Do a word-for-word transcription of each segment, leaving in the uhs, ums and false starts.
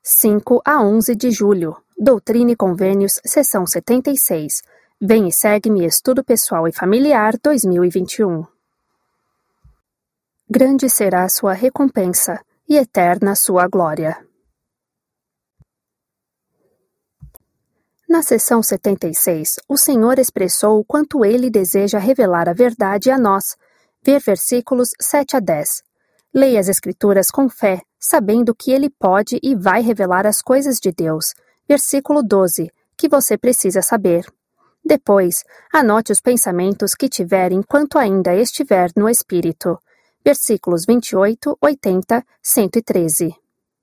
cinco a onze de julho. Doutrina e Convênios, Seção setenta e seis. Vem e segue-me Estudo Pessoal e Familiar dois mil e vinte e um. Grande será a sua recompensa, e eterna a sua glória. Na seção setenta e seis, o Senhor expressou o quanto Ele deseja revelar a verdade a nós. Ver versículos sete a dez. Leia as Escrituras com fé, sabendo que Ele pode e vai revelar as coisas de Deus. Versículo doze, que você precisa saber. Depois, anote os pensamentos que tiver enquanto ainda estiver no Espírito. Versículos vinte e oito, oitenta, cento e treze.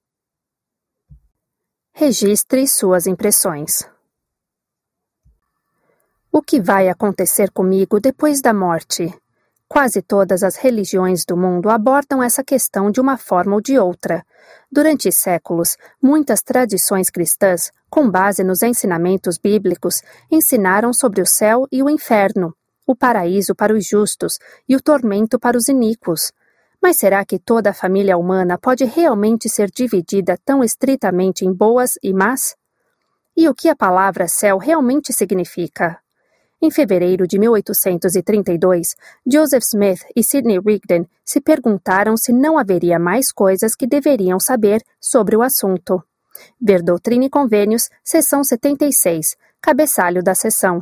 Registre suas impressões. O que vai acontecer comigo depois da morte? Quase todas as religiões do mundo abordam essa questão de uma forma ou de outra. Durante séculos, muitas tradições cristãs, com base nos ensinamentos bíblicos, ensinaram sobre o céu e o inferno, o paraíso para os justos e o tormento para os iníquos. Mas será que toda a família humana pode realmente ser dividida tão estritamente em boas e más? E o que a palavra céu realmente significa? Em fevereiro de mil oitocentos e trinta e dois, Joseph Smith e Sidney Rigdon se perguntaram se não haveria mais coisas que deveriam saber sobre o assunto. Ver Doutrina e Convênios, seção setenta e seis, cabeçalho da seção.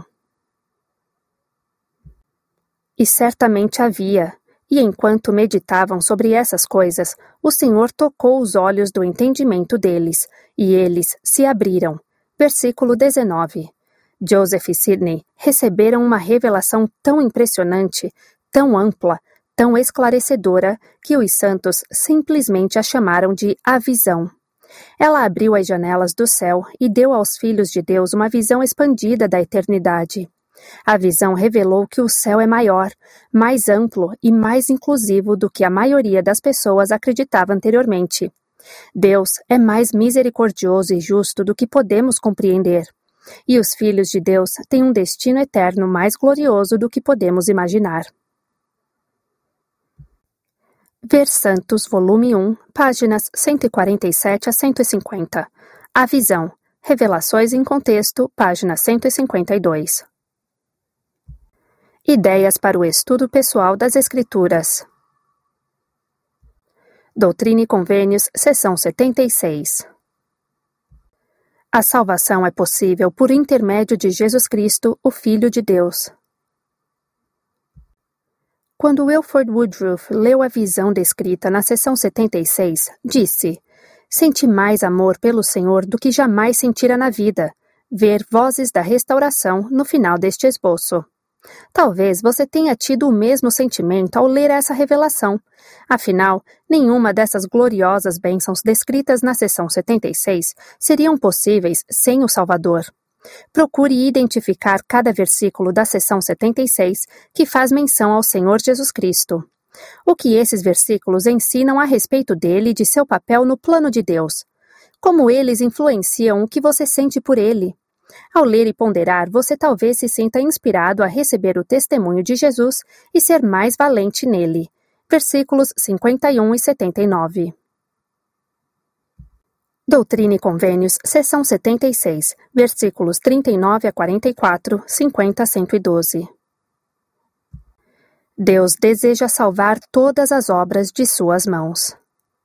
E certamente havia, e enquanto meditavam sobre essas coisas, o Senhor tocou os olhos do entendimento deles, e eles se abriram. Versículo dezenove. Joseph e Sidney receberam uma revelação tão impressionante, tão ampla, tão esclarecedora, que os santos simplesmente a chamaram de a visão. Ela abriu as janelas do céu e deu aos filhos de Deus uma visão expandida da eternidade. A visão revelou que o céu é maior, mais amplo e mais inclusivo do que a maioria das pessoas acreditava anteriormente. Deus é mais misericordioso e justo do que podemos compreender. E os filhos de Deus têm um destino eterno mais glorioso do que podemos imaginar. Ver Santos, volume um, páginas cento e quarenta e sete a cento e cinquenta. A Visão. Revelações em Contexto, página cento e cinquenta e dois. Ideias para o estudo pessoal das Escrituras. Doutrina e Convênios, seção setenta e seis. A salvação é possível por intermédio de Jesus Cristo, o Filho de Deus. Quando Wilford Woodruff leu a visão descrita na seção setenta e seis, disse: Senti mais amor pelo Senhor do que jamais sentira na vida. Ver Vozes da Restauração no final deste esboço. Talvez você tenha tido o mesmo sentimento ao ler essa revelação. Afinal, nenhuma dessas gloriosas bênçãos descritas na seção setenta e seis seriam possíveis sem o Salvador. Procure identificar cada versículo da seção setenta e seis que faz menção ao Senhor Jesus Cristo. O que esses versículos ensinam a respeito dele e de seu papel no plano de Deus. Como eles influenciam o que você sente por ele. Ao ler e ponderar, você talvez se sinta inspirado a receber o testemunho de Jesus e ser mais valente nele. Versículos cinquenta e um e setenta e nove. Doutrina e Convênios, seção setenta e seis, versículos trinta e nove a quarenta e quatro, cinquenta a cento e doze. Deus deseja salvar todas as obras de suas mãos.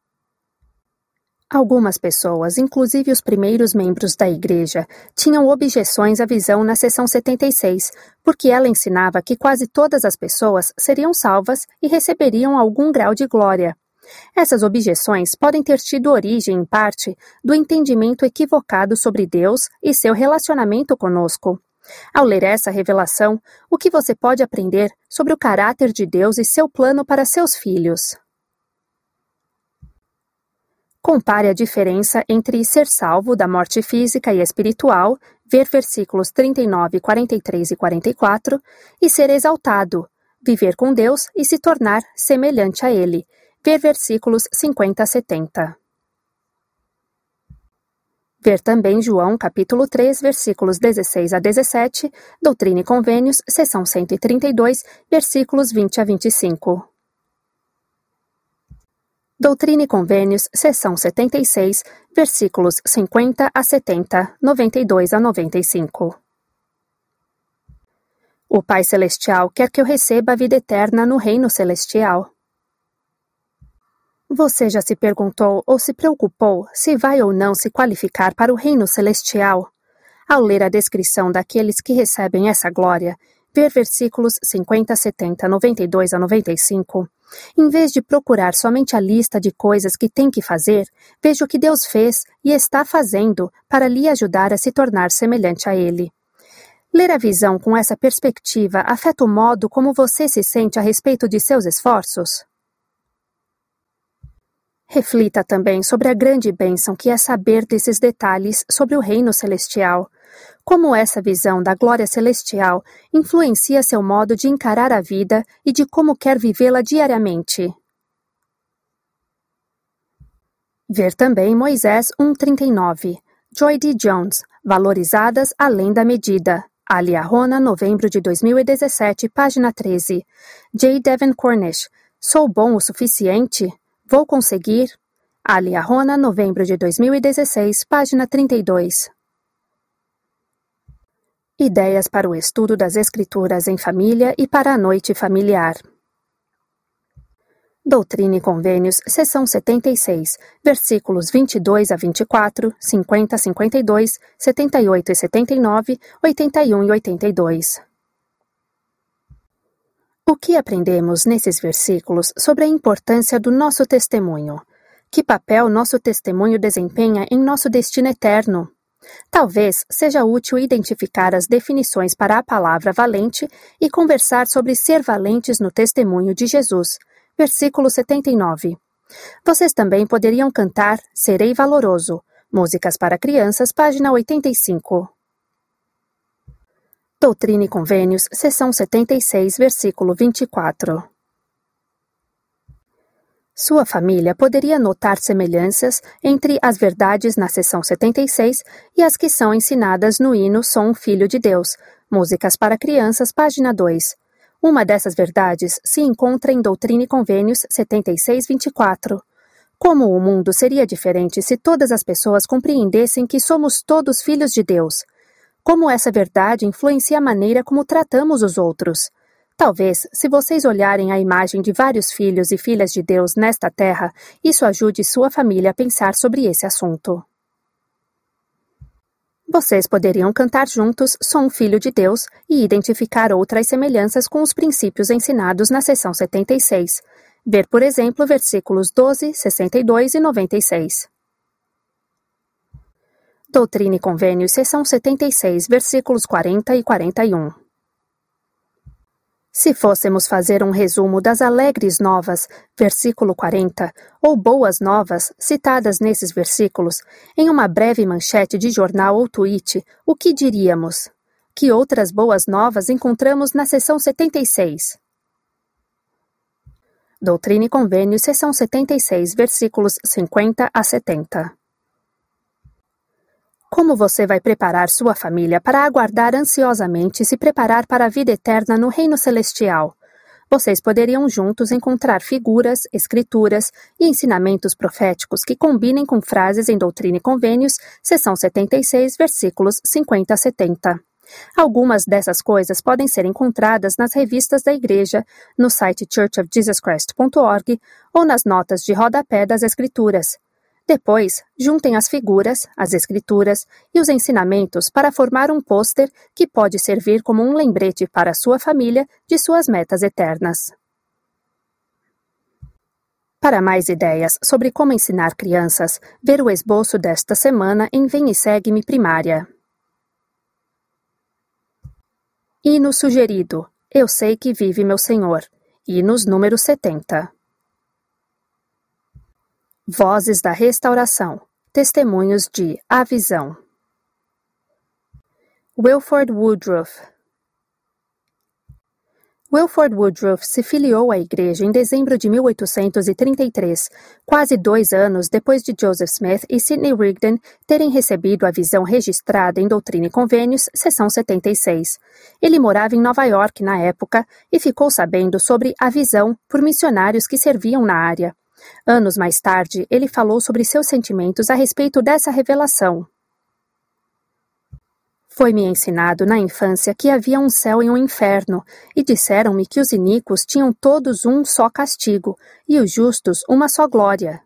Algumas pessoas, inclusive os primeiros membros da igreja, tinham objeções à visão na seção setenta e seis, porque ela ensinava que quase todas as pessoas seriam salvas e receberiam algum grau de glória. Essas objeções podem ter tido origem, em parte, do entendimento equivocado sobre Deus e seu relacionamento conosco. Ao ler essa revelação, o que você pode aprender sobre o caráter de Deus e seu plano para seus filhos? Compare a diferença entre ser salvo da morte física e espiritual, ver versículos trinta e nove, quarenta e três e quarenta e quatro, e ser exaltado, viver com Deus e se tornar semelhante a Ele, ver versículos cinquenta a setenta. Ver também João capítulo três, versículos dezesseis a dezessete, Doutrina e Convênios, seção cento e trinta e dois, versículos vinte a vinte e cinco. Doutrina e Convênios, seção setenta e seis, versículos cinquenta a setenta, noventa e dois a noventa e cinco. O Pai Celestial quer que eu receba a vida eterna no reino celestial. Você já se perguntou ou se preocupou se vai ou não se qualificar para o reino celestial? Ao ler a descrição daqueles que recebem essa glória, ver versículos cinquenta, setenta, noventa e dois a noventa e cinco, em vez de procurar somente a lista de coisas que tem que fazer, veja o que Deus fez e está fazendo para lhe ajudar a se tornar semelhante a Ele. Ler a visão com essa perspectiva afeta o modo como você se sente a respeito de seus esforços? Reflita também sobre a grande bênção que é saber desses detalhes sobre o reino celestial. Como essa visão da glória celestial influencia seu modo de encarar a vida e de como quer vivê-la diariamente. Ver também Moisés um trinta e nove, Joy D. Jones, Valorizadas além da medida. Ali Arrona, novembro de dois mil e dezessete, página treze. J. Devin Cornish, Sou bom o suficiente? Vou conseguir? Ali Arrona, novembro de dois mil e dezesseis, página trinta e dois. Ideias para o estudo das Escrituras em família e para a noite familiar. Doutrina e Convênios, seção setenta e seis, versículos vinte e dois a vinte e quatro, cinquenta a cinquenta e dois, setenta e oito e setenta e nove, oitenta e um e oitenta e dois. O que aprendemos nesses versículos sobre a importância do nosso testemunho? Que papel nosso testemunho desempenha em nosso destino eterno? Talvez seja útil identificar as definições para a palavra valente e conversar sobre ser valentes no testemunho de Jesus. Versículo setenta e nove. Vocês também poderiam cantar Serei Valoroso. Músicas para Crianças, página oitenta e cinco. Doutrina e Convênios, seção setenta e seis, versículo vinte e quatro. Sua família poderia notar semelhanças entre as verdades na seção setenta e seis e as que são ensinadas no hino Sou um Filho de Deus, Músicas para Crianças, página dois. Uma dessas verdades se encontra em Doutrina e Convênios setenta e seis, vinte e quatro. Como o mundo seria diferente se todas as pessoas compreendessem que somos todos filhos de Deus? Como essa verdade influencia a maneira como tratamos os outros? Talvez, se vocês olharem a imagem de vários filhos e filhas de Deus nesta terra, isso ajude sua família a pensar sobre esse assunto. Vocês poderiam cantar juntos Sou um Filho de Deus e identificar outras semelhanças com os princípios ensinados na seção setenta e seis. Ver, por exemplo, versículos doze, sessenta e dois e noventa e seis. Doutrina e Convênios, seção setenta e seis, versículos quarenta e quarenta e um. Se fôssemos fazer um resumo das alegres novas, versículo quarenta, ou boas novas, citadas nesses versículos, em uma breve manchete de jornal ou tweet, o que diríamos? Que outras boas novas encontramos na seção setenta e seis? Doutrina e Convênios, seção setenta e seis, versículos cinquenta a setenta. Como você vai preparar sua família para aguardar ansiosamente e se preparar para a vida eterna no reino celestial? Vocês poderiam juntos encontrar figuras, escrituras e ensinamentos proféticos que combinem com frases em Doutrina e Convênios, seção setenta e seis, versículos cinquenta a setenta. Algumas dessas coisas podem ser encontradas nas revistas da igreja, no site church of jesus christ ponto org ou nas notas de rodapé das escrituras. Depois, juntem as figuras, as escrituras e os ensinamentos para formar um pôster que pode servir como um lembrete para a sua família de suas metas eternas. Para mais ideias sobre como ensinar crianças, ver o esboço desta semana em Vem e Segue-me Primária. Hino sugerido. Eu sei que vive meu Senhor. Hinos número setenta. Vozes da Restauração. Testemunhos de A Visão. Wilford Woodruff. Wilford Woodruff se filiou à igreja em dezembro de mil oitocentos e trinta e três, quase dois anos depois de Joseph Smith e Sidney Rigdon terem recebido a visão registrada em Doutrina e Convênios, seção setenta e seis. Ele morava em Nova York na época e ficou sabendo sobre a visão por missionários que serviam na área. Anos mais tarde, ele falou sobre seus sentimentos a respeito dessa revelação. Foi-me ensinado na infância que havia um céu e um inferno, e disseram-me que os iníquos tinham todos um só castigo, e os justos uma só glória.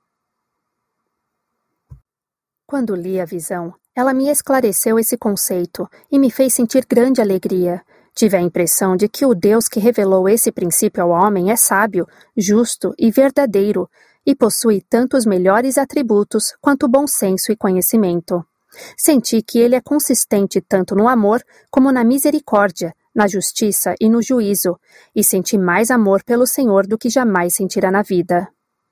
Quando li a visão, ela me esclareceu esse conceito e me fez sentir grande alegria. Tive a impressão de que o Deus que revelou esse princípio ao homem é sábio, justo e verdadeiro, e possui tanto os melhores atributos quanto bom senso e conhecimento. Senti que ele é consistente tanto no amor como na misericórdia, na justiça e no juízo, e senti mais amor pelo Senhor do que jamais sentira na vida.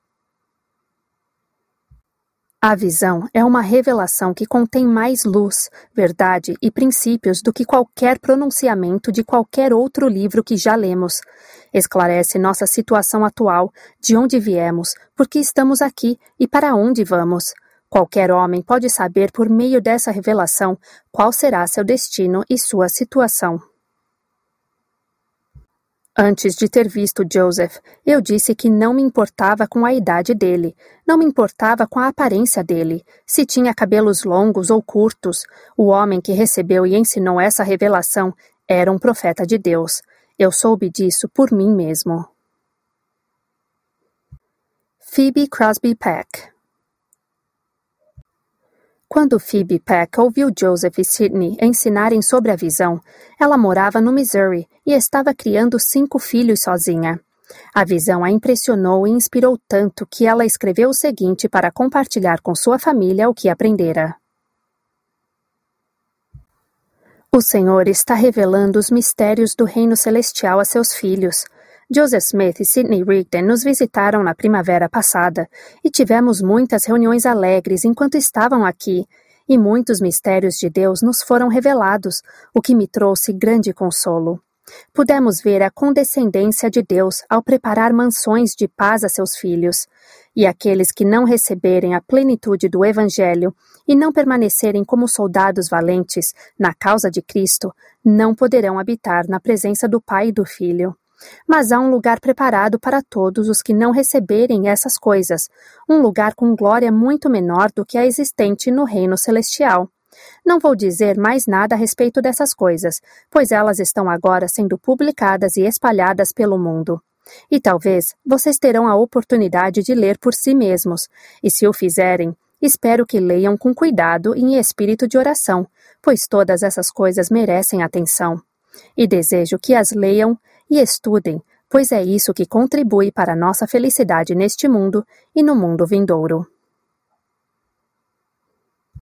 A visão é uma revelação que contém mais luz, verdade e princípios do que qualquer pronunciamento de qualquer outro livro que já lemos. Esclarece nossa situação atual, de onde viemos, por que estamos aqui e para onde vamos. Qualquer homem pode saber por meio dessa revelação qual será seu destino e sua situação. Antes de ter visto Joseph, eu disse que não me importava com a idade dele, não me importava com a aparência dele, se tinha cabelos longos ou curtos. O homem que recebeu e ensinou essa revelação era um profeta de Deus. Eu soube disso por mim mesmo. Phoebe Crosby Peck. Quando Phoebe Peck ouviu Joseph e Sidney ensinarem sobre a visão, ela morava no Missouri e estava criando cinco filhos sozinha. A visão a impressionou e inspirou tanto que ela escreveu o seguinte para compartilhar com sua família o que aprendera. O Senhor está revelando os mistérios do reino celestial a seus filhos. Joseph Smith e Sidney Rigdon nos visitaram na primavera passada e tivemos muitas reuniões alegres enquanto estavam aqui, e muitos mistérios de Deus nos foram revelados, o que me trouxe grande consolo. Pudemos ver a condescendência de Deus ao preparar mansões de paz a seus filhos, e aqueles que não receberem a plenitude do Evangelho e não permanecerem como soldados valentes na causa de Cristo, não poderão habitar na presença do Pai e do Filho. Mas há um lugar preparado para todos os que não receberem essas coisas, um lugar com glória muito menor do que a existente no reino celestial. Não vou dizer mais nada a respeito dessas coisas, pois elas estão agora sendo publicadas e espalhadas pelo mundo. E talvez vocês terão a oportunidade de ler por si mesmos, e se o fizerem, espero que leiam com cuidado e em espírito de oração, pois todas essas coisas merecem atenção. E desejo que as leiam e estudem, pois é isso que contribui para a nossa felicidade neste mundo e no mundo vindouro.